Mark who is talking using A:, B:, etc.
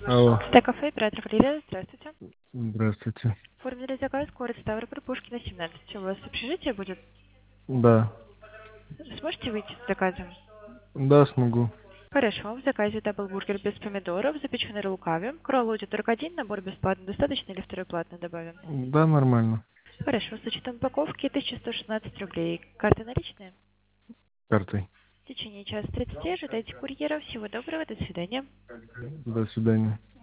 A: Алло,
B: Стек-кафе, оператор Валерия, здравствуйте.
A: здравствуйте.
B: Оформили заказ, город Ставрополь, Пушкина, 17. У вас общежитие будет?
A: Да,
B: Сможете выйти с заказом?
A: да, смогу.
B: Хорошо, в заказе даблбургер без помидоров, запеченный рукави. Кролл будет только один, набор бесплатно достаточно или второй платно добавим?
A: Да, нормально.
B: Хорошо, с учетом упаковки 1116 рублей. Карты наличные?
A: Картой.
B: В течение часа 30 ожидайте курьера. Всего доброго, до свидания.
A: До свидания.